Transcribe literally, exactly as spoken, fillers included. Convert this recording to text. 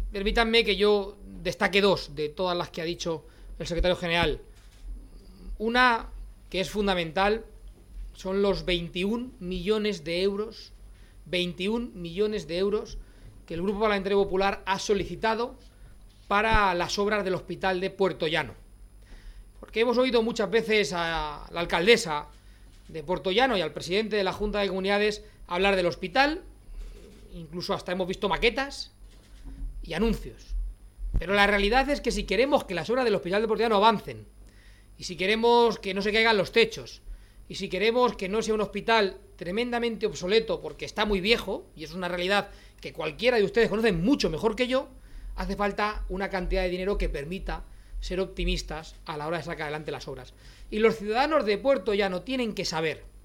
permítanme que yo destaque dos de todas las que ha dicho el secretario general. Una que es fundamental son los veintiún millones de euros, veintiún millones de euros que el Grupo Parlamentario Popular ha solicitado para las obras del hospital de Puerto Llano. Porque hemos oído muchas veces a la alcaldesa de Puerto Llano y al presidente de la Junta de Comunidades hablar del hospital, incluso hasta hemos visto maquetas y anuncios. Pero la realidad es que si queremos que las obras del hospital de Puerto Llano avancen, y si queremos que no se caigan los techos, y si queremos que no sea un hospital tremendamente obsoleto porque está muy viejo, y es una realidad que cualquiera de ustedes conoce mucho mejor que yo, hace falta una cantidad de dinero que permita ser optimistas a la hora de sacar adelante las obras. Y los ciudadanos de Puerto Llano tienen que saber